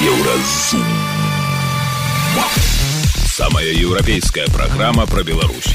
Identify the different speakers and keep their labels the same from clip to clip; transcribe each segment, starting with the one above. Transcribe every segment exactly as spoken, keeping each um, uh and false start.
Speaker 1: Еўразум. Самая еўрапейская праграма пра Беларусь.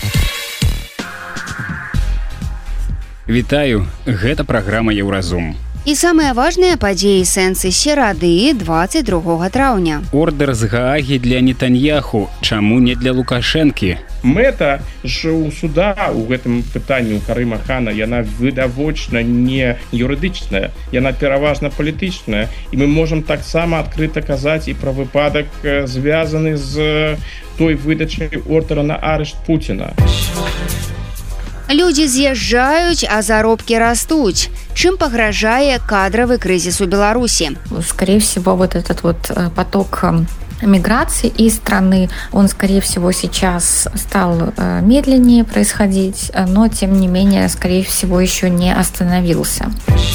Speaker 2: Вітаю, гэта праграма Еўразум.
Speaker 3: І самыя важныя падзеі сэнсы серады двадцать другога траўня.
Speaker 2: Ордэр з Гаагі для Нетаньяху, чаму не для Лукашэнкі?
Speaker 4: Мэта ж у суда ў гэтым пытанні ў Карыма Хана, яна відавочна не юрыдычная, яна пераважна палітычная, і мы можам таксама адкрыта казаць і пра выпадак, звязаны з той выдачай ордэра на арышт Пуціна.
Speaker 3: Людзі з'язджаюць, а заробкі растуць. Чым пагражае кадровый кризис у Беларуси?
Speaker 5: Скорее всего, вот этот вот поток миграции из страны, он, скорее всего, сейчас стал медленнее происходить, но, тем не менее, скорее всего, еще не остановился.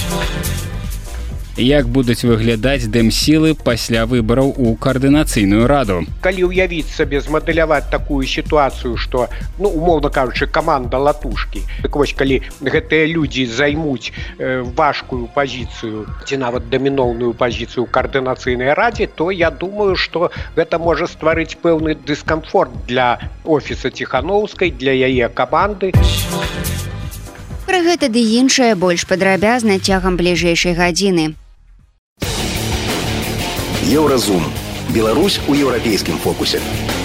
Speaker 2: Як будуць выглядаць дэмсілы пасля выбараў у каардынацыйную раду?
Speaker 6: Калі ўявіць сабе, змадэляваць такую сітуацыю, што, ну, умоўна кажучы, каманда латушкі. Так вось, калі гэтыя людзі займуць э, важкую пазіцыю ці нават даміноўную пазіцыю ў каардынацыйнай радзе, то я думаю, што гэта можа стварыць пэўны дыскамфорт для офіса Ціханоўскай, для яе каманды.
Speaker 3: Пра гэта ды іншае больш падрабязна цягам бліжэйшай гадзіны.
Speaker 1: Еўразум. Беларусь у еўрапейскім фокусе.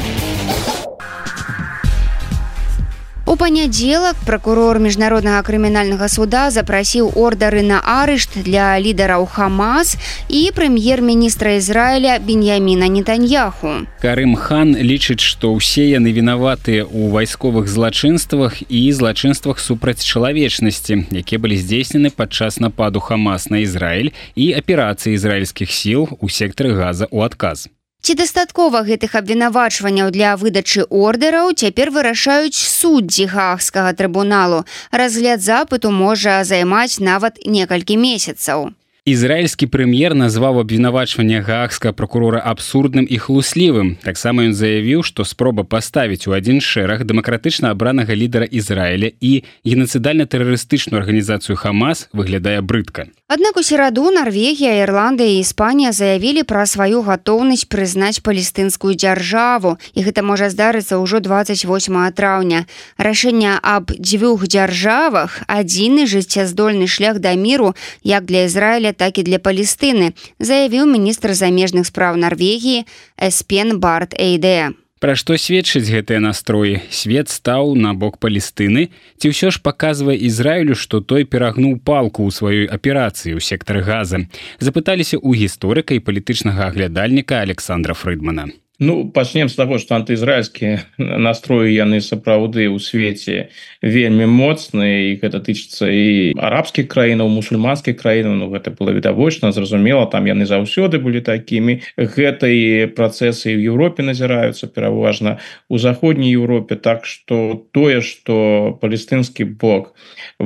Speaker 3: У панядзелак пракурор міжнароднага крымінальнага суда запрасіў ордары на арышт для лідараў Хамас і прэм'ер-міністра Ізраіля Беньяміна Нетаньяху.
Speaker 2: Карым Хан лічыць, што ўсе яны вінаватыя ў вайсковых злачынствах і злачынствах супраць чалавечнасці, якія былі здзейснены падчас нападу Хамас на Ізраіль і аперацыі ізраільскіх сіл у сектары Газа ў адказ.
Speaker 3: Ці дастаткова гэтых абвінавачванняў для выдачы ордэраў цяпер вырашаюць суддзі Гаагскага трыбуналу. Разгляд запыту можа займаць нават некалькі месяцаў.
Speaker 2: Ізраільскі прэм'ер назваў абвінавачванне гаагскага пракурора абсурдным і хлуслівым. Таксама ён заявіў, што спроба паставіць у адзін шэраг дэмакратычна абранага лідара Ізраіля і генацыдальна-тэрарыстычную арганізацыю Хамас выглядае брыдка.
Speaker 3: Аднак у сераду Нарвегія, Ірландыя і Іспанія заявілі пра сваю гатоўнасць прызнаць палестынскую дзяржаву, і гэта можа здарыцца ўжо двадцать восьмага траўня. Рашэнне аб дзвюх дзяржавах адзіны жыццяздольны шлях да міру як для Ізраіля, так і для Палестыны, заявіў міністр замежных спраў Нарвегіі Эспен Барт Эйде.
Speaker 2: Пра што сведчаць гэтыя настроі? Свет стаў на бок Палестыны, ці ўсё ж паказвае Ізраілю, што той перагнуў палку ў сваёй аперацыі ў сектары Газа? Запыталіся ў гісторыка і палітычнага аглядальніка Александра Фрыдмана.
Speaker 4: Ну, пачнем з таго, што антыізраільскія настроі яны сапраўды ў свеце вельмі моцныя, і гэта тычыцца і арабскіх краінаў, мусульманскіх краінаў, ну гэта было відавочна, зразумела, там яны заўсёды былі такімі. Гэта і працэсы ў Еўропе назіраюцца, пераважна ў заходняй Еўропе, так што тое, што палестынскі бок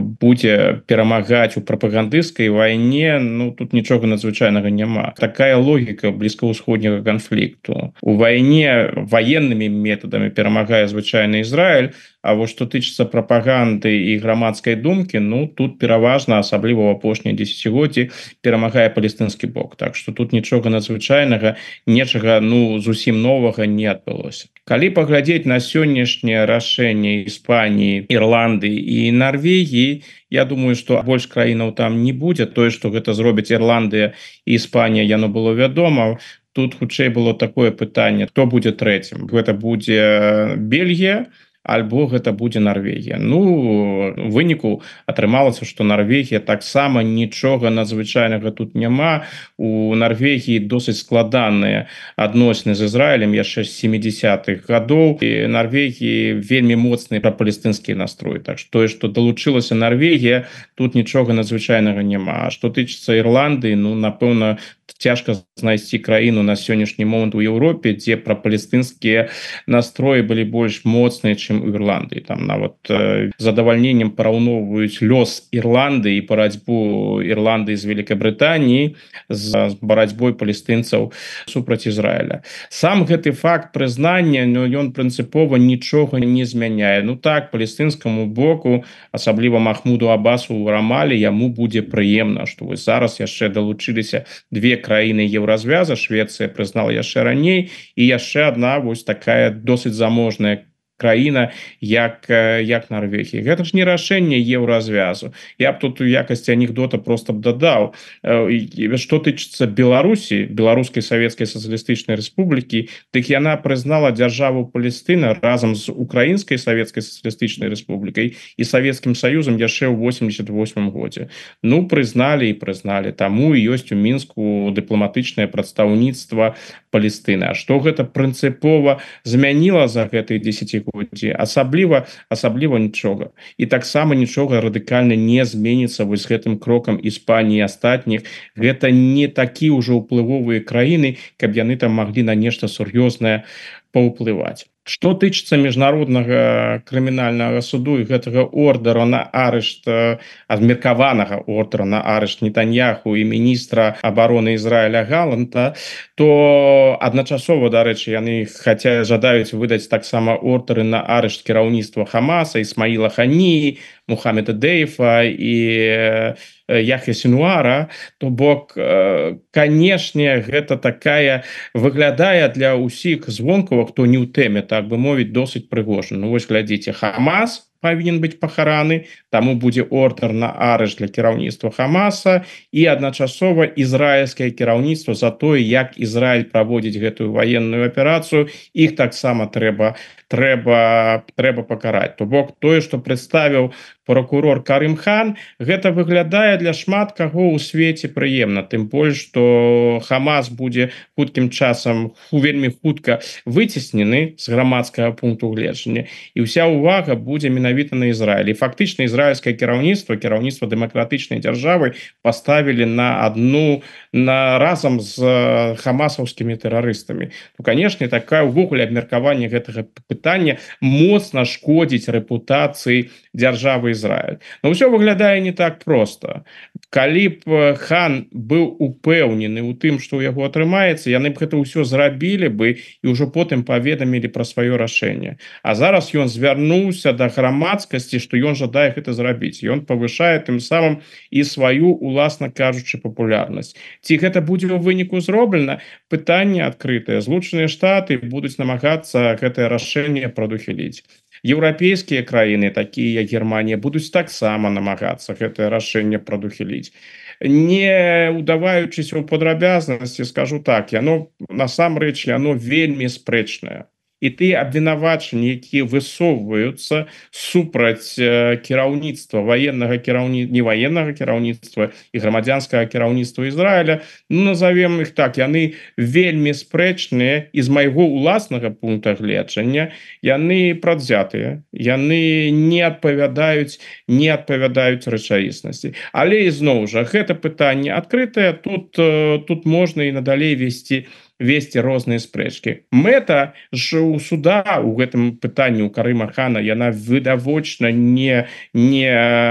Speaker 4: будзе перамагаць у прапагандысцкай вайне, ну тут нічога надзвычайнага няма. Такая логіка блізкаўсходняга канфлікту. У вайне военными методами перамагае звычайны Ізраіль, а вот што тычыцца прапаганды і грамадскай думкі, ну тут пераважна, асабліва ў апошнія дзесяцігоддзі, перамагае палестынскі бок. Так што тут нічога надзвычайнага, нечага ну зусім новага не адбылося. Калі паглядзець на сённяшняе рашэнне Іспаніі, Ірландыі і Нарвегіі, я думаю, што больш краінаў там не будзе. Тое, што гэта зробяць Ірландыя і Іспанія, яно было вядома. Тут хутчэй было такое пытанне, хто будзе трэцім. Гэта будзе Бельгія, альбо гэта будзе Нарвегія. Ну, у выніку атрымалася, што Нарвегія таксама нічога надзвычайнага тут няма. У Нарвегіі досыць складаныя адносіны з Ізраілем яшчэ з сямідзесятых гадоў. І Нарвегіі вельмі моцны прапалестынскі настрой. Так што тое, што далучылася Нарвегія, тут нічога надзвычайнага няма. А што тычыцца Ірландыі, ну, напэўна, цяжка знайсці краіну на сённяшні момант у Еўропе, дзе прапалестынскія настроі былі больш моцныя, чым чым у Ірландыі. Там нават э, задавальненнем параўноўваюць лёс Ірландыі і барацьбу Ірландыі з Великабрытаніі з барацьбой палестынцаў супраць Ізраіля. Сам гэты факт прызнання, ну, ён прынцыпова нічога не змяняе. Ну так, палестынскаму боку, асабліва Махмуду Абасу ў Рамалі, яму будзе прыемна, што вось зараз яшчэ далучыліся две краіны еўразвяза, Швецыя прызнала яшчэ раней, і яшчэ одна вось такая досыць заможная краіна, як, як Норвегія. Гэта ж не рашэнне еўразвязу. Я б тут у якасці анекдота просто б дадаў. Што тычыцца Беларусі, Беларускай Савецкай Сацыялістычнай Рэспублікі, дык яна прызнала дзяржаву Палестына разам з Украінскай Савецкай Сацыялістычнай Рэспублікай і Савецкім Саюзам яшчэ ў восемьдесят восьмым годзе. Ну, прызналі і прызналі. Таму і ёсць у Мінску дыпламатычнае прадстаўніцтва Палестыны. А што гэта прынцыпова змяніла за гэтыя дзесяцігоддзі? Асабліва, асабліва нічога. І таксама нічога радыкальна не зменіцца вось гэтым крокам Іспаніі і астатніх. Гэта не такі ўжо ўплывовыя краіны, каб яны там маглі на нешта сур'ёзнае паўплываць. Што тычыцца міжнароднага крымінальнага суду і гэтага ордера на арышт, адмеркаванага ордера на арышт Нетаньяху і міністра абароны Ізраіля Галанта, то адначасова, дарэчы, яны хаця жадаюць выдаць таксама ордеры на арышт кіраўніцтва Хамаса, Ісмаіла Ханіі, Мухаммеда Дейфа і Яхья Сінуара, то бок, канешне, гэта такая выглядае для ўсіх звонкаў, хто не ў тэме, так бы мовіць, досыць прыгожа. Ну вось глядзіце, Хамас павінен быць пахараны, таму будзе ордер на арышт для кіраўніцтва Хамаса і адначасова ізраільскае кіраўніцтва за тое, як Ізраіль праводзіць гэтую ваенную аперацыю, іх таксама трэба трэба трэба пакараць. То бок тое, што прадставіў прокурор Карым Хан, гэта выглядае для шмат каго ў свеце прыемна, тым больш, што Хамас будзе хуткім часам вельмі хутка выцеснены з грамадскага пункту гледжання, і ўся ўвага будзе менавіта на Ізраіль. І фактычна ізраільскае кіраўніцтва, кіраўніцтва дэмакратычнай дзяржавы паставілі на адну на разам з хамасаўскімі тэрарыстамі. Ну, канешне, такая ўвогуле абмеркаванне гэтага пытання моцна шкодзіць рэпутацыі дзяржавы Ізраіль. Но ўсё выглядае не так проста. Калі б Хан быў упэўнены ў тым, што ў яго атрымаецца, яны б гэта ўсё зрабілі бы і ўжо потым паведамілі пра сваё рашэнне. А зараз ён звярнуўся да грамадскасці, што ён жадае гэта зрабіць. Ён павышае тым самым і сваю, уласна кажучы, папулярнасць. Ці гэта будзе ў выніку зроблена? Пытанне адкрытае. Злучаныя Штаты будуць намагацца гэтае рашэнне прадухіліць. Еўрапейскія краіны, такія як Германія, будуць таксама намагацца гэтае рашэнне прадухіліць. Не удаваючыся ў падрабязнасці, скажу так, яно насамрэч яно вельмі спрэчнае. І тыя абвінавачанні, якія высоўваюцца супраць кіраўніцтва ваеннага кіраўніцтва, не ваеннага кіраўніцтва і грамадзянскага кіраўніцтва Ізраіля, ну, назовем іх так, яны вельмі спрэчныя, і з майго ўласнага пункта гледжання яны прадзятыя, яны не адпавядаюць, не адпавядаюць рэчаіснасці. Але ізноў жа, гэта пытанне адкрытае, тут, тут можна і надалей весці весці розныя спрэчкі. Мэта ж у суда ў гэтым пытанні у Карыма Хана, яна відавочна не, не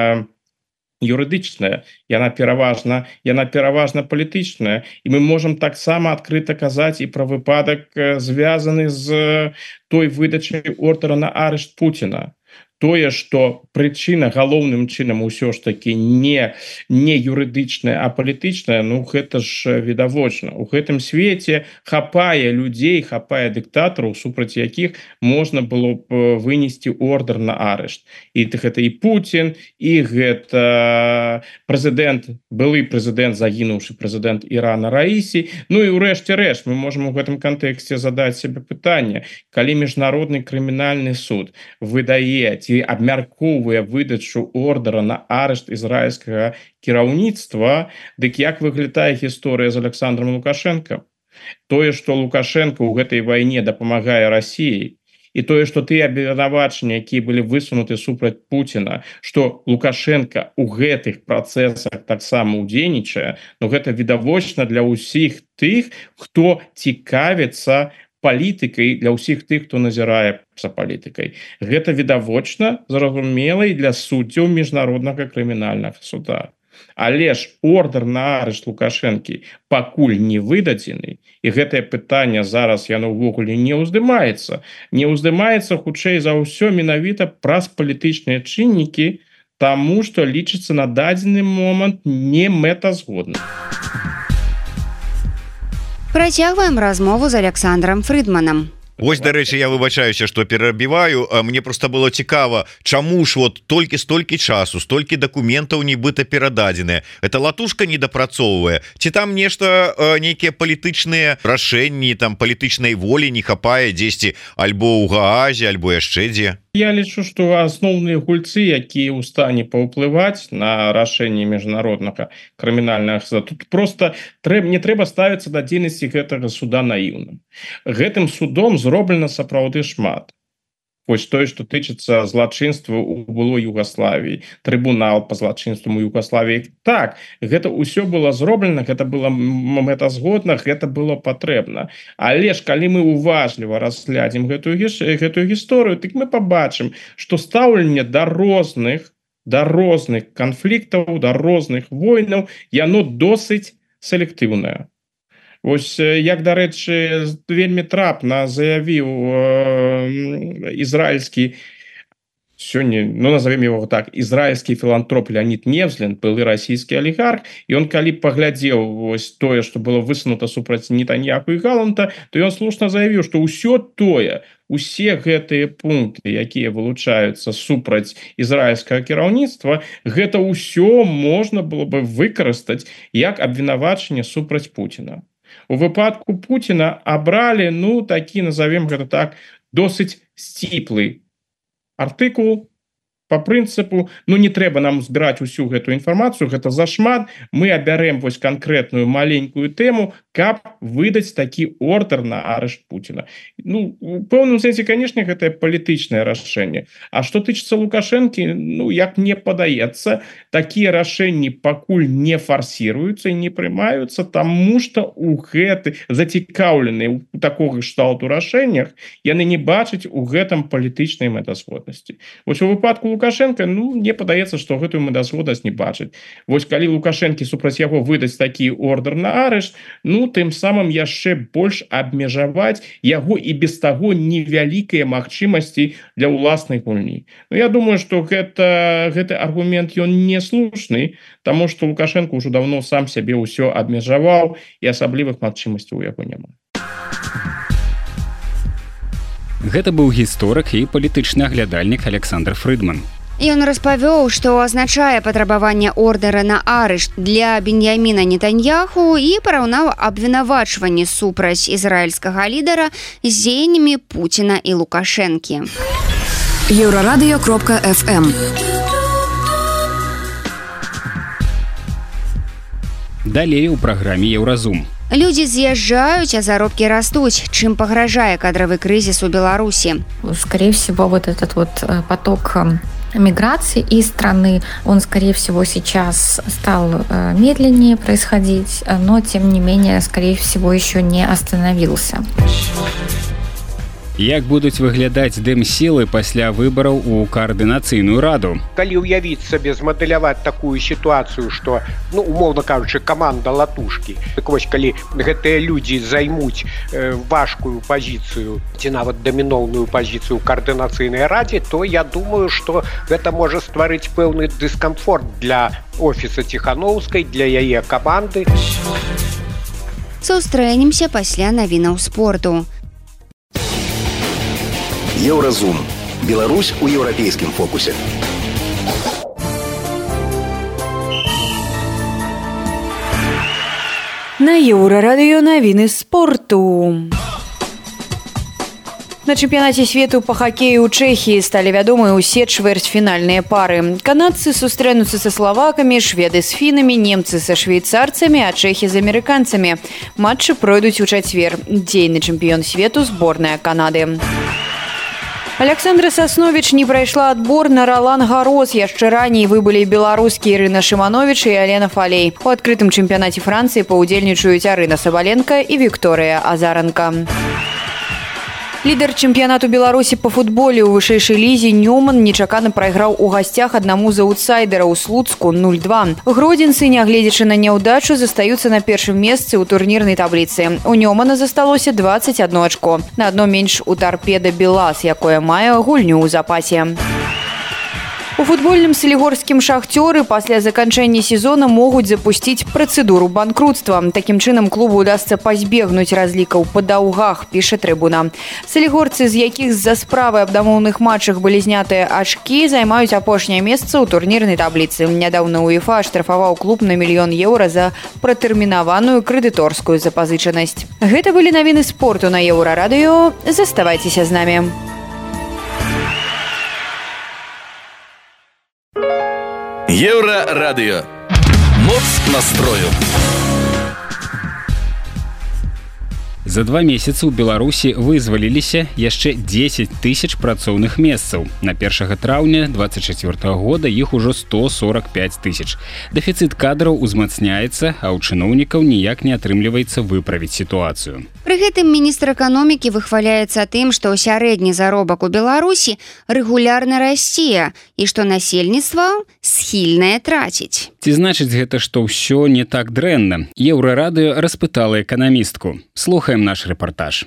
Speaker 4: юрыдычная, яна пераважна, яна пераважна палітычная, і мы можам таксама адкрыта казаць і пра выпадак, звязаны з той выдачай ордера на арышт Пуціна. Тое, што прычына галоўным чынам усё ж такі не, не юрыдычная, а палітычная, ну гэта ж відавочна. У гэтым свеце хапае людзей, хапае дыктатараў, супраць якіх можна было б вынесці ордер на арышт. І гэта і Пуцін, і гэта прэзідэнт, былы прэзідэнт, загінуўшы прэзідэнт Ірана Раісі. Ну і ўрэшце рэшт мы можам у гэтым кантэксце задаць себе пытанне, калі міжнародны крымінальны суд выдае ці абмяркоўвае выдачу ордера на арышт ізраільскага кіраўніцтва, дык як выглядае гісторыя з Александром Лукашенко? Тое, што Лукашенко ў гэтай вайне дапамагае Расіі, і тое, што тыя абвінавачанні, якія былі высунуты супраць Пуціна, што Лукашенко ў гэтых працэсах таксама ўдзельнічае, но гэта відавочна для ўсіх тых, хто цікавіцца палітыкай для ўсіх тых, хто назірае за палітыкай. Гэта відавочна зразумела і для суддзяў міжнароднага крымінальнага суда. Але ж ордер на арышт Лукашэнкі пакуль не выдадзены, і гэтае пытанне зараз яно ўвогуле не ўздымаецца. Не ўздымаецца хутчэй за ўсё менавіта праз палітычныя чыннікі, таму што лічыцца на дадзены момант не мэтазгодным.
Speaker 3: Працягваем размову з Александром Фридманам.
Speaker 7: Вось, дарэчы, я выбачаюся, што перабіваю, мне просто было цікава, чаму ж вот толькі столькі часу, столькі дакументаў нібыта перададзеныя. Это латушка недапрацоўвае, ці там нешта, нейкія палітычныя рашэнні, там палітычнай волі не хапае дзесьці альбо ў Гаазе, альбо яшчэ дзе?
Speaker 4: Я лічу, што асноўныя гульцы, якія ў стане паўплываць на рашэнне міжнароднага крымінальнага суда, тут просто трэб, не трэба ставіцца да дзейнасці гэтага суда наіўным. Гэтым судом зроблена сапраўды шмат. Вось тое, што тычыцца злачынства ў былой Югаславіі, трыбунал па злачынствам у Югаславіі. Так, гэта ўсё было зроблена, гэта было мэтазгодна, гэта было патрэбна. Але ж калі мы уважліва разглядзім гэтую, гэтую гісторыю, дык мы пабачым, што стаўленне да розных, да розных канфліктаў, да розных войнаў, яно досыць селектыўнае. Вось, як, дарэчы, вельмі трапна заявіў э, ізраільскі, сёння, ну, назовем его так, ізраільскі філантроп Леонид Невзлин, былы расійскі алігарх, і он, калі паглядзеў вось тое, што было высунута супраць Нетаньяху і Галанта, то ён слушна заявіў, што ўсё тое, усе гэтыя пункты, якія вылучаюцца супраць ізраільскага кіраўніцтва, гэта ўсё можна было бы выкарыстаць як абвінавачанне супраць Пуціна. У выпадку Пуціна абралі, ну, такі, назовем гэта так, досыць сціплы артыкул по прынцыпу, ну, не трэба нам збіраць усю гэту інфармацыю, гэта зашмат, мы абярем вось канкрэтную маленькую тэму, каб выдаць такі ордер на арышт Пуціна. Ну, у пэўным сэнсе, канешне, гэта палітычнае рашэнне. А што тычыцца Лукашэнкі, ну, як мне падаецца, такія рашэнні пакуль не фарсіруюцца і не прымаюцца, таму што у гэты зацікаўленыя у такога кшталту рашэннях яны не бачаць у гэтым палітычнай мэтазгоднасці. Вось у выпадку Лукашенко, ну, мне падаецца, што гэтую мэтазгоднасць не бачыць. Вось калі Лукашэнкі супраць яго выдаць такі ордер на арышт, ну, тым самым яшчэ больш абмежаваць яго і без таго невялікія магчымасці для ўласнай гульні. Ну, я думаю, што гэта, гэты аргумент ён не слушны, таму што Лукашенко ўжо даўно сам сябе ўсё абмежаваў і асаблівых магчымасцяў у яго няма.
Speaker 2: Гэта быў гісторык і палітычны аглядальнік Александр Фридман.
Speaker 3: Ён распавёў, што азначае патрабаванне ордера на арышт для Беньяміна Нетаньяху і параўнаў абвінавачванні супраць ізраільскага лідара з дзеяннямі Пуціна і Лукашэнкі.
Speaker 8: еўрарадыё кропка эф эм.
Speaker 2: Далей у праграме «Еўразум».
Speaker 3: Людзі з'язджаюць, а заробкі растуць. Чым пагражае кадравы крызіс у Беларусі?
Speaker 5: Скорее всего, вот этот вот поток миграции из страны, он, скорее всего, сейчас стал медленнее происходить, но, тем не менее, скорее всего, еще не остановился.
Speaker 2: Як будуць выглядаць дэм-сілы пасля выбараў у каардынацыйную раду?
Speaker 6: Калі ўявіць сабе, змадэляваць такую сітуацыю, што, ну, умоўна кажучы, каманда латушкі. Так вось, калі гэтыя людзі займуць э, важкую пазіцыю, ці нават даміноўную пазіцыю ў каардынацыйнай радзе, то я думаю, што гэта можа стварыць пэўны дыскамфорт для офіса Ціхановскай, для яе каманды.
Speaker 3: Сустрэнемся пасля навінаў спорту.
Speaker 1: Еўразум. Беларусь у еўрапейскім фокусе.
Speaker 9: На Еўрарадыё навіны спорту. На чэмпіянаце свету па хакею ў Чэхіі сталі вядомыя ўсе чвэрцьфінальныя пары. Канадцы сустрэнуцца са славакамі, шведы з фінамі, немцы са швейцарцамі, а чэхі з амерыканцамі. Матчы пройдуць у чацвер. Дзейны чэмпіён свету зборная Канады. Александра Сасновіч не прайшла адбор на Ролан-Гарос. Яшчэ раней выбылі беларускі Ірына Шымановіч і Алена Фалей. У адкрытым чэмпіянаце Францыі паўдзельнічаюць Арына Сабаленка і Вікторыя Азаранка. Лідар чэмпіянату Беларусі па футболе ў вышэйшай лізе Нёман нечакана прайграў у гасцях аднаму з аўтсайдэраў Слуцку нуль два. Гродзенцы, нягледзячы на няўдачу, застаюцца на першым месцы ў турнірнай табліцы. У Нёмана засталося дваццаць адно ачко. На адно менш у Тарпеда Белас, якое мае гульню ў запасе. У футбольным салігорскім шахцёры пасля заканчэння сезона могуць запусціць працэдуру банкрутства. Такім чынам клубу удасца пазбегнуць разлікаў па даўгах, піша Трыбуна. Салігорцы, з якіх з-за справы аб дамоўных матчах былі знятыя ачкі, займаюць апошняе месца ў турнірнай табліцы. Нядаўна УЕФА штрафаваў клуб на мільён еўра за пратэрмінаваную крэдыторскую запазычанасць. Гэта былі навіны спорту на Еўрарадыё. Заставайцеся з намі.
Speaker 10: Еўрарадыё. Моц настрою.
Speaker 2: За два месяцы ў Беларусі вызваліліся яшчэ дзесяць тысяч працоўных месцаў. На першага траўня дваццаць чацвёртага года іх ужо сто сорок пяць тысяч. Дэфіцыт кадраў узмацняецца, а ў чыноўнікаў ніяк не атрымліваецца выправіць сітуацыю.
Speaker 3: Пры гэтым міністр эканомікі выхваляецца тым, што сярэдні заробак у Беларусі рэгулярна расце і што насельніцтва схільнае траціць.
Speaker 2: Ці значыць гэта, што ўсё не так дрэнна? Еўрарадыё распытала эканамістку. Слухаем наш рэпартаж.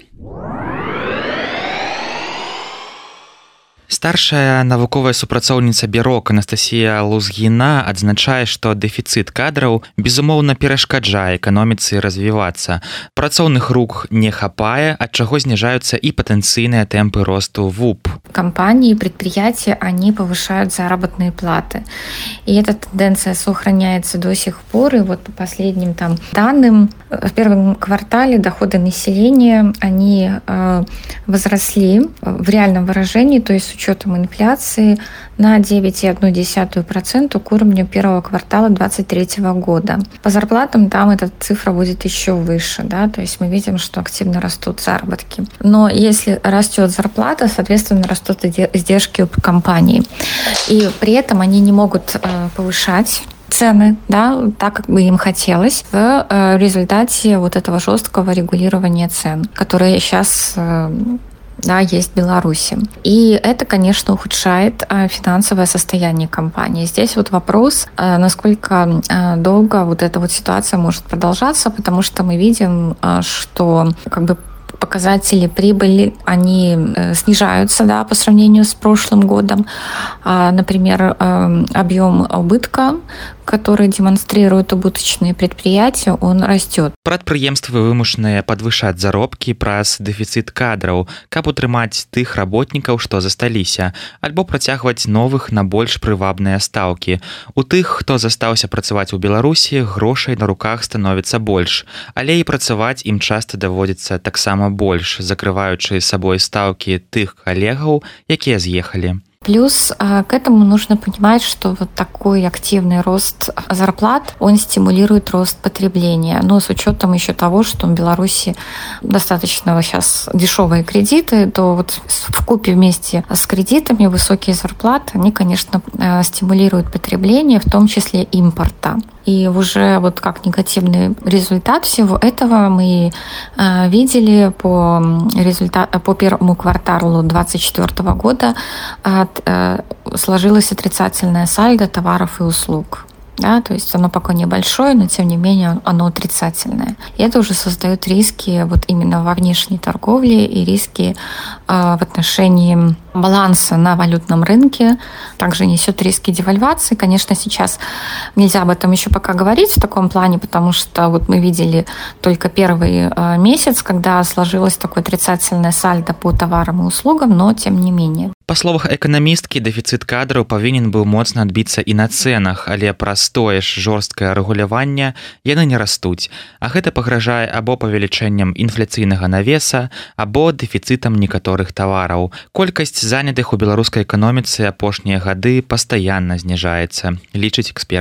Speaker 11: Старшая навуковая супрацоўніца бюро Анастасія Лузгіна адзначае, што дэфіцыт кадраў безумоўна перашкаджае эканоміцы развівацца. Працоўных рук не хапае, ад чаго зніжаюцца и патэнцыйныя тэмпы росту ВУП.
Speaker 5: Компании, предприятия, они повышают заработные платы. И эта тенденция сохраняется до сих пор. И вот по последним там данным, в первом квартале доходы населения, они э, возросли в реальном выражении, то есть с учетом инфляции, на девять целых одну десятую процента к уровню первого квартала две тысячи двадцать третьего года. По зарплатам там эта цифра будет еще выше, да, то есть мы видим, что активно растут заработки. Но если растет зарплата, соответственно, растут издержки компании. И при этом они не могут э, повышать цены, да, так, как бы им хотелось, в э, результате вот этого жесткого регулирования цен, которое сейчас э, да, есть в Беларуси. И это, конечно, ухудшает э, финансовое состояние компании. Здесь вот вопрос, э, насколько э, долго вот эта вот ситуация может продолжаться, потому что мы видим, э, что как бы показатели прибыли, они э, снижаются, да, по сравнению с прошлым годом. А, например, э, объем убытка, который демонстрируют убыточные предприятия, он растет.
Speaker 11: Прадпрыемствы вымушаныя падвышаць заробкі праз дэфіцыт кадраў, каб утрымаць тых работнікаў, што засталіся, альбо працягваць новых на больш прывабныя стаўкі. У тых, хто застаўся працаваць у Беларусі, грошай на руках становіцца больш, але і працаваць ім часта даводзіцца таксама больш, закрываючы сабой стаўкі тых калегаў, якія з'ехалі.
Speaker 5: Плюс к этому нужно понимать, что вот такой активный рост зарплат, он стимулирует рост потребления. Но с учетом еще того, что в Беларуси достаточно сейчас дешевые кредиты, то вот вкупе вместе с кредитами высокие зарплаты, они, конечно, стимулируют потребление, в том числе импорта. И уже вот как негативный результат всего этого мы э, видели по, результат, по первому кварталу двадцать четвёртого года э, э, сложилось отрицательное сальдо товаров и услуг. Да, то есть оно пока небольшое, но тем не менее оно отрицательное. И это уже создает риски вот именно во внешней торговле и риски э, в отношении баланса на валютном рынке, также несет риски девальвации. Конечно, сейчас нельзя об этом еще пока говорить в таком плане, потому что вот мы видели только первый э, месяц, когда сложилось такое отрицательное сальдо по товарам и услугам, но тем не менее.
Speaker 11: Па словах эканамісткі, дэфіцыт кадраў павінен быў моцна адбіцца і на цэнах, але праз тое ж жорсткае рэгуляванне яны не растуць, а гэта пагражае або павелічэннем інфляцыйнага навеса, або дэфіцытам некаторых тавараў. Колькасць занятых у беларускай эканоміцы апошнія гады пастаянна зніжаецца, лічыць экспертка.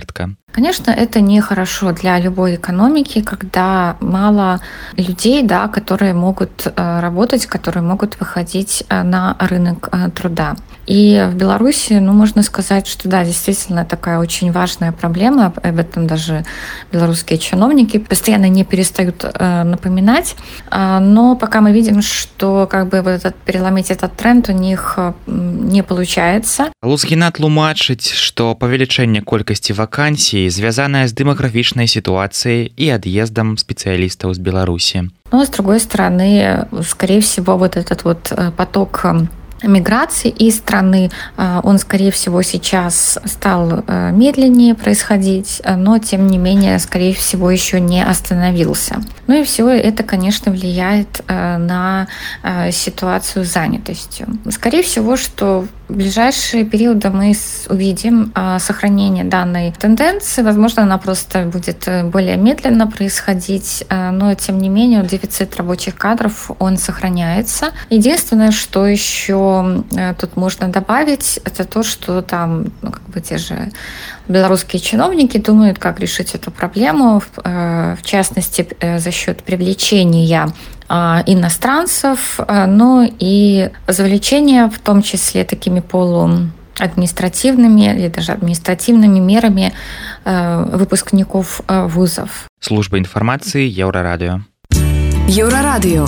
Speaker 5: Конечно, это нехорошо для любой экономики, когда мало людей, да, которые могут работать, которые могут выходить на рынок труда. И в Беларуси, ну, можно сказать, что да, действительно такая очень важная проблема. Об этом даже белорусские чиновники постоянно не перестают напоминать. Но пока мы видим, что как бы вот этот, переломить этот тренд у них не получается.
Speaker 11: Лузгіна тлумачыць, што павелічэнне колькасці вакансій звязанае з дэмаграфічнай сітуацыяй і ад'ездам спецыялістаў з Беларусі.
Speaker 5: Но, с другой стороны, скорее всего, вот этот вот поток миграции из страны, он, скорее всего, сейчас стал медленнее происходить, но, тем не менее, скорее всего, еще не остановился. Ну и все это, конечно, влияет на ситуацию с занятостью. Скорее всего, что в ближайшие периоды мы увидим сохранение данной тенденции. Возможно, она просто будет более медленно происходить, но, тем не менее, дефицит рабочих кадров, он сохраняется. Единственное, что еще тут можно добавить, это то, что там, ну, как бы те же белорусские чиновники думают, как решить эту проблему, в частности, за счет привлечения иностранцев, но и завлечения, в том числе такими полуадминистративными или даже административными мерами выпускников вузов.
Speaker 11: Служба информации Еврорадио.
Speaker 8: Еврорадио.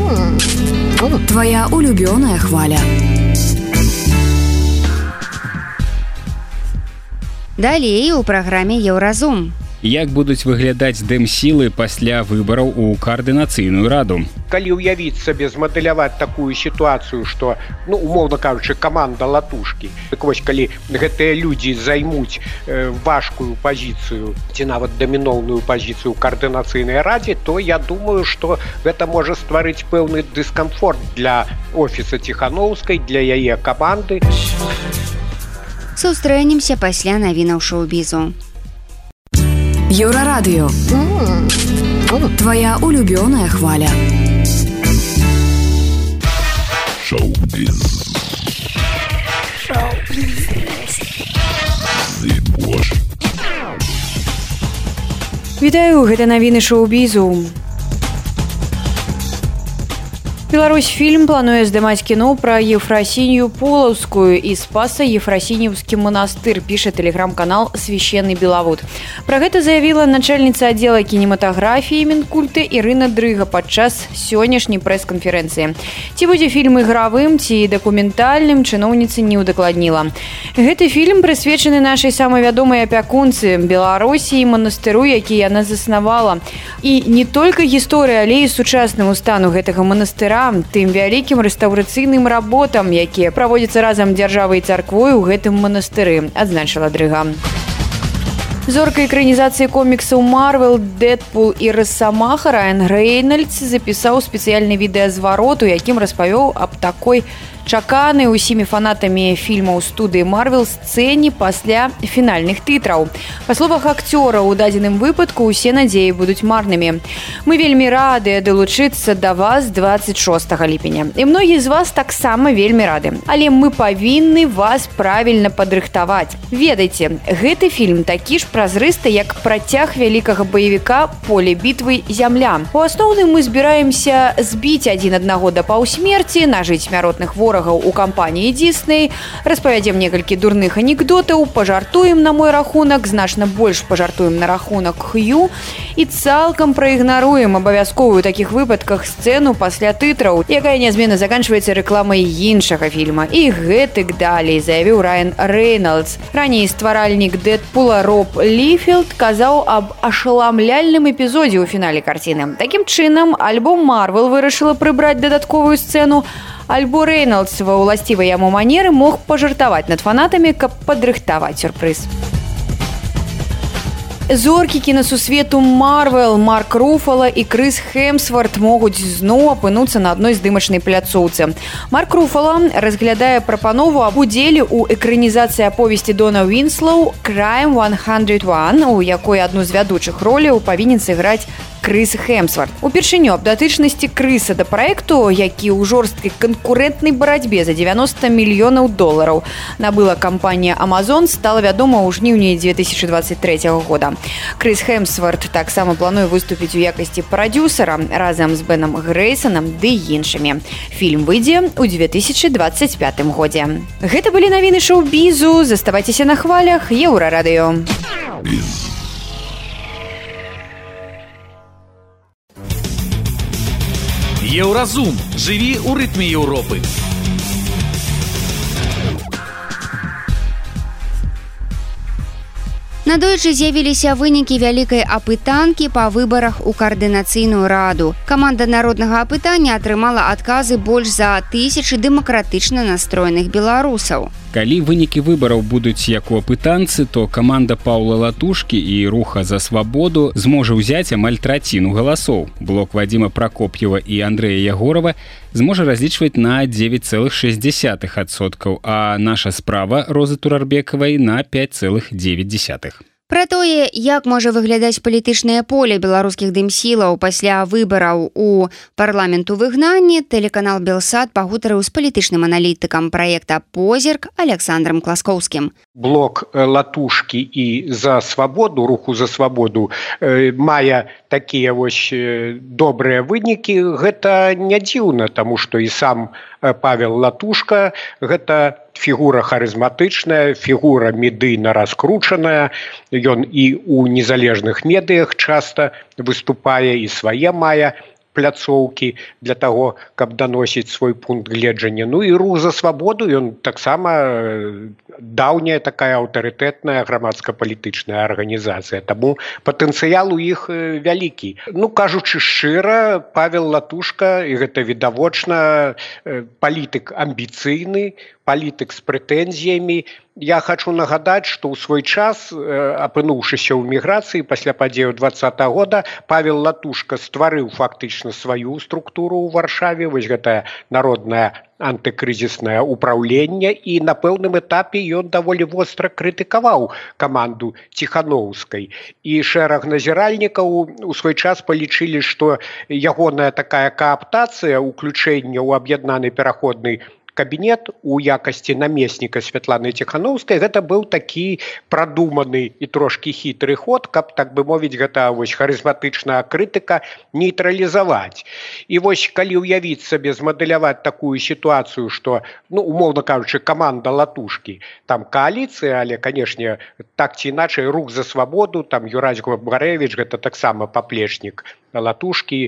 Speaker 8: Твоя улюбленная хваля.
Speaker 3: Далей у праграме Еўразум.
Speaker 2: Як будуць выглядаць дэмсілы пасля выбараў у каардынацыйную раду?
Speaker 6: Калі ўявіць сабе, змадэляваць такую сітуацыю, што, ну, умоўна кажучы, каманда латушкі. Так вось, калі гэтыя людзі займуць э, важкую пазіцыю ці нават даміноўную пазіцыю ў каардынацыйнай радзе, то я думаю, што гэта можа стварыць пэўны дыскамфорт для офіса Ціхановскай, для яе каманды.
Speaker 3: Сустрэнемся пасля навінаў шоу-бізу.
Speaker 8: Еврорадио. Твоя улюбленная хваля.
Speaker 10: Шоу-биз.
Speaker 9: Вітаю, гэта навіны шоу-бізу. Беларусьфільм плануе здымаць кіно пра Ефрасінію Полаўскую і Спаса Ефрасініўскі манастыр, піша тэлеграм-канал «Священный Белавод». Пра гэта заявіла начальніца аддзела кінематаграфіі Мінкульта Ірына Дрыга падчас сённяшняй прэс-канферэнцыі. Ці будзе фільм ігравым, ці дакументальным, чыноўніца не ўдакладніла. Гэты фільм прысвечаны нашай самай вядомай апякунцы Беларусі і манастыру, які яна заснавала. І не толькі гісторыя, але і сучаснаму стану гэтага манастыра, тым вялікім рэстаўрацыйным работам, якія праводзяцца разам дзяржавай і царквой у гэтым манастыры, адзначыла Дрыга. Зорка экранізацыі коміксаў Марвел, Дэдпул і Расамаха Райан Рэйнальдс запісаў спецыяльны відэазварот, у якім распавёў аб такой чаканай усімі фанатамі фільмаў студыі Марвел сцэне пасля фінальных тытраў. Па словах акцёра, у дадзеным выпадку усе надзеі будуць марнымі. Мы вельмі рады далучыцца да вас дваццаць шостага ліпеня. І многія з вас таксама вельмі рады. Але мы павінны вас правільна падрыхтаваць. Ведайце, гэты фільм такі ж празрысты, як працяг вялікага баевіка «Поле бітвы. Зямля». У асноўным мы збіраемся збіць адзін аднаго да паўсмерці, нажыць смяротных ворагаў у кампаніі Disney, распавядзем некалькі дурных анекдотаў, пажартуем на мой рахунак, значна больш пажартуем на рахунак Хью і цалкам праігнаруем абавязковую ў такіх выпадках сцэну пасля тытраў, якая нязменна заканчваецца рэкламай іншага фільма. І гэтак далей, заявіў Райан Рэйнальдс. Раней стваральнік Дэдпула Роб Ліфілд казаў аб ашаламляльным эпізодзе ў фінале карціны. Такім чынам, альбо Марвел вырашыла прыбраць дадатковую сцэну, альбо Рэйнальдс ва ўласцівай яму манеры мог пажартаваць над фанатамі, каб падрыхтаваць сюрпрыз. Зоркі кінасусвету Марвел, Марк Руфало і Крыс Хемсворт могуць зноў апынуцца на адной здымачнай пляцоўцы. Марк Руфало разглядае прапанову аб удзеле ў экранізацыі аповесці Дона Уінслоу «Crime сто один», у якой адну з вядучых роляў павінен сыграць Крыс Хемсворт. Упершыню аб датычнасці Крыса да праекту, які ў жорсткай канкурэнтнай барацьбе за дзевяноста мільёнаў долараў набыла кампанія Amazon, стала вядома ў жніўні две тысячи двадцать третьего года. Крыс Хемсворт таксама плануе выступіць у якасці прадюсера разам з Бенам Грэйсонам ды іншымі. Фільм выйдзе ў две тысячи двадцать пятым годзе. Гэта былі навіны шоу-бізу. Заставайцеся на хвалях Еўрарадыё.
Speaker 10: Еўразум. Жыві ў рытме Еўропы.
Speaker 3: Надойчы з'явіліся вынікі вялікай апытанкі па выбарах у каардынацыйную раду. Каманда народнага апытання атрымала адказы больш за тысячы дэмакратычна настроеных беларусаў.
Speaker 2: Калі вынікі выбараў будуць як у апытанцы, то каманда Паўла Латушкі і руха за свабоду зможа ўзяць амаль траціну галасоў. Блок Вадзіма Пракоп'ева і Андрэя Ягорова зможа разлічваць на девять целых шесть десятых адсоткаў, а наша справа Розы Турарбекавай на пять целых девять десятых.
Speaker 3: Пра тое, як можа выглядаць палітычнае поле беларускіх дымсілаў пасля выбараў у парламенту выгнанні, тэлеканал Белсат пагутарыў з палітычным аналітыкам праекта «Позірк» Александром Класкоўскім.
Speaker 6: Блок Латушкі і за свабоду, руху за свабоду, мае такія вось добрыя вынікі. Гэта не дзіўна, таму што і сам Павел Латушка гэта фігура харызматычная, фігура медыйна раскручаная. Ён і ў незалежных медыях часта выступае і свае мае пляцоўкі для таго, каб даносіць свой пункт гледжання. Ну і рух за свабоду, ён таксама даўняя такая аўтарытэтная грамадска-палітычная арганізацыя. Таму патэнцыял у іх вялікі. Ну, кажучы шчыра, Павел Латушка, і гэта відавочна, палітык амбіцыйны, палітык з прэтэнзіямі. Я хочу нагадаць, што ў свой час, апынуўшыся ў міграцыі пасля падзеяў двадцатага года, Павел Латушка стварыў фактычна сваю структуру ў Варшаве, вось гэтае народнае антыкрызіснае ўпраўленне, і на пэўным этапе ён даволі востра крытыкаваў каманду Ціханоўскай. І шэраг назіральнікаў у свой час палічылі, што ягоная такая кааптацыя, уключэнне ў аб'яднаны пераходны кабінет у якасці намесніка Святланы Ціханоўскай, гэта быў такі прадуманы і трошкі хітры ход, каб, так бы мовіць, гэта вось харызматычная крытыка нейтралізаваць. І вось калі ўявіць сабе, змадэляваць такую сітуацыю, што, ну, умоўна кажучы, каманда Латушкі, там кааліцыя, але, канешне, так ці іначай рух за свабоду, там Юрась Габарэвіч, гэта таксама паплечнік Латушкі,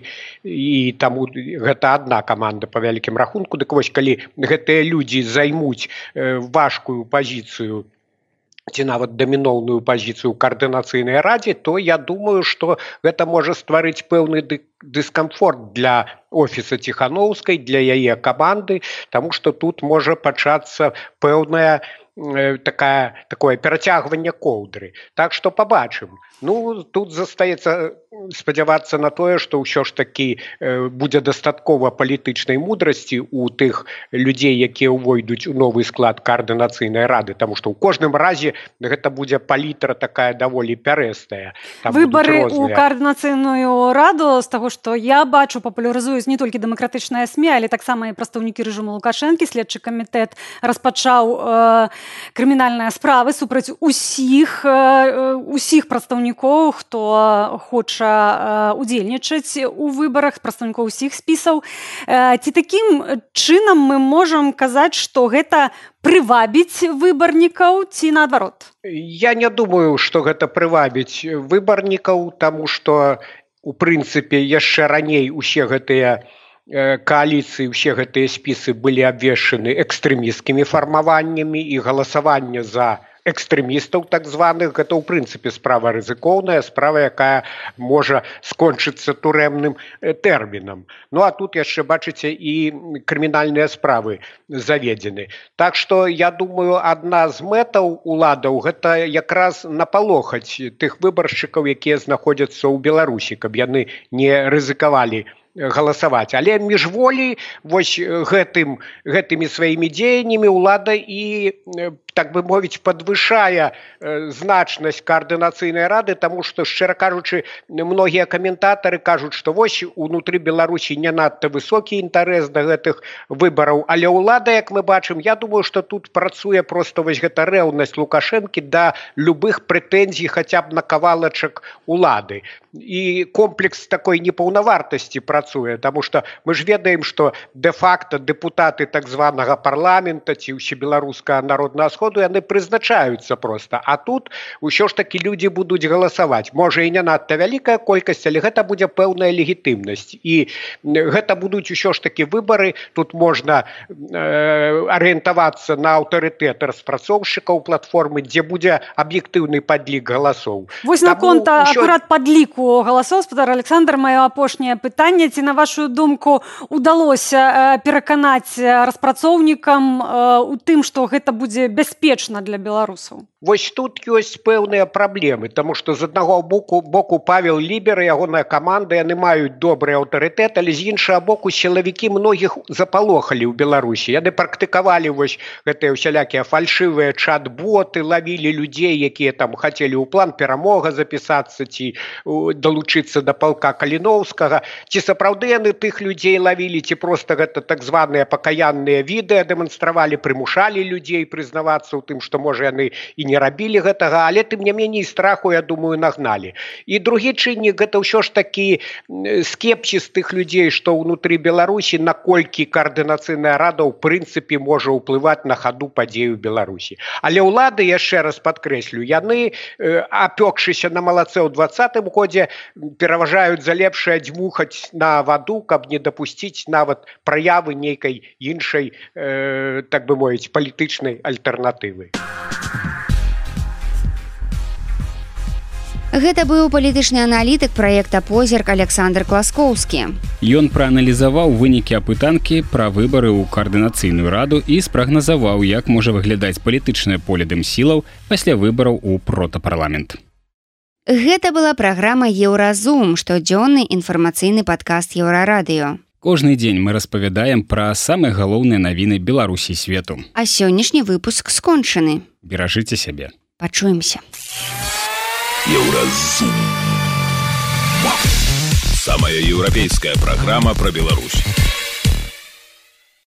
Speaker 6: і таму гэта адна каманда па вялікім рахунку. Дык вось, калі гэтыя людзі займуць важкую пазіцыю ці нават даміноўную пазіцыю ў каардынацыйнай радзе, то я думаю, што гэта можа стварыць пэўны дыскамфорт для офіса Ціханоўскай, для яе каманды, таму што тут можа пачацца пэўная такая, такое перацягванне коўдры. Так што пабачым. Ну, тут застаецца спадзявацца на тое, што ўсё ж такі будзе дастаткова палітычнай мудрасці ў тых людзей, якія ўвойдуць у новы склад каардынацыйнай рады, таму што ў кожным разе гэта будзе палітра такая даволі пярэстая.
Speaker 12: Выбары ў каардынацыйную раду, з таго, што я бачу, папулярызуюць не толькі дэмакратычныя СМІ, але таксама і прадстаўнікі рэжыму Лукашэнкі. Следчы камітэт распачаў э, крымінальныя справы супраць усіх, э, усіх прадстаўнікоў, хто хоча удзельнічаць у выбарах, прадстаўнікоў усіх спісаў. Ці такім чынам мы можам казаць, што гэта прывабіць выбарнікаў ці наадварот?
Speaker 6: Я не думаю, што гэта прывабіць выбарнікаў, таму што у прынцыпе яшчэ раней усе гэтыя кааліцыі, усе гэтыя спісы былі абвешчаны экстрэмісцкімі фармаваннямі, і галасаванне за экстрэмістаў так званых. Гэта ў прынцыпе справа рызыкоўная, справа, якая можа скончыцца турэмным тэрмінам. Ну а тут яшчэ бачыце і крымінальныя справы заведзены. Так што я думаю, адна з мэтаў уладаў гэта якраз напалохаць тых выбаршчыкаў, якія знаходзяцца ў Беларусі, каб яны не рызыкавалі галасаваць. Але міжволі вось гэтым, гэтымі сваімі дзеяннямі ўлада і, так бы мовіць, падвышае значнасць каардынацыйнай рады, таму што, шчыра кажучы, многія каментатары кажуць, што вось унутры Беларусі не надта высокі інтарэс да гэтых выбараў, але ўлада, як мы бачым, я думаю, што тут працуе проста вось гэта рэўнасць Лукашэнкі да любых прэтэнзій хаця б на кавалачак улады. І комплекс такой непаўнавартасці працуе, таму што мы ж ведаем, што дэ-факта дэпутаты так званага парламента ці ўсебеларускага народнага сходу яны прызначаюцца проста, а тут усё ж такі людзі будуць галасаваць. Можа і не надта вялікая колькасць, але гэта будзе пэўная легітымнасць. І гэта будуць усё ж такі выбары, тут можна э, арыентавацца на аўтарытэт распрацоўшчыкаў платформы, дзе будзе аб'ектыўны падлік галасоў.
Speaker 12: Вось наконт усё... акурат падліку галасоў, спадар Александр, маё апошняе пытанне, ці на вашу думку удалося пераканаць распрацоўнікам у тым, што гэта будзе бяспечна для беларусаў?
Speaker 6: Вось тут ёсць пэўныя праблемы, таму што з аднаго боку, боку Павел Лібер і ягоная каманда, яны маюць добры аўтарытэт, але з іншага боку сілавікі многіх запалохалі ў Беларусі. Яны практыкавалі вось гэтыя ўсялякія фальшывыя чат-боты, лавілі людзей, якія там хацелі ў план перамога запісацца ці далучыцца да палка Каліноўскага. Ці сапраўды яны тых людзей лавілі, ці проста гэта так званыя пакаянныя відэа дэманстравалі, прымушалі людзей прызнавацца ў тым, што можа яны і не рабілі гэтага, але тым не меней страху, я думаю, нагналі. І другі чыннік, гэта ўсё ж такі скепсіс тых людзей, што ўнутры Беларусі, наколькі каардынацыйная рада ў прынцыпе можа ўплываць на хаду падзей у Беларусі. Але ўлады, яшчэ раз падкрэслю, яны, апёкшыся на малацэ ў двадцатым годзе, пераважаюць за лепшае дзьмухаць на ваду, каб не дапусціць нават праявы нейкай іншай, э, так бы мовіць, палітычнай альтэрнатывы.
Speaker 3: Гэта быў палітычны аналітык праекта «Позірк» Александр Класкоўскі.
Speaker 2: Ён прааналізаваў вынікі апытанкі пра выбары ў каардынацыйную раду і спрагназаваў, як можа выглядаць палітычнае поле дэмсілаў пасля выбараў у протапарламент.
Speaker 3: Гэта была праграма «Еўразум», штодзённы інфармацыйны падкаст Еўрарадыё.
Speaker 2: Кожны дзень мы распавядаем пра самыя галоўныя навіны Беларусі і свету.
Speaker 3: А сённяшні выпуск скончаны.
Speaker 2: Беражыце сябе.
Speaker 3: Пачуемся.
Speaker 10: Еўразум. Самая еўрапейская праграма пра Беларусь.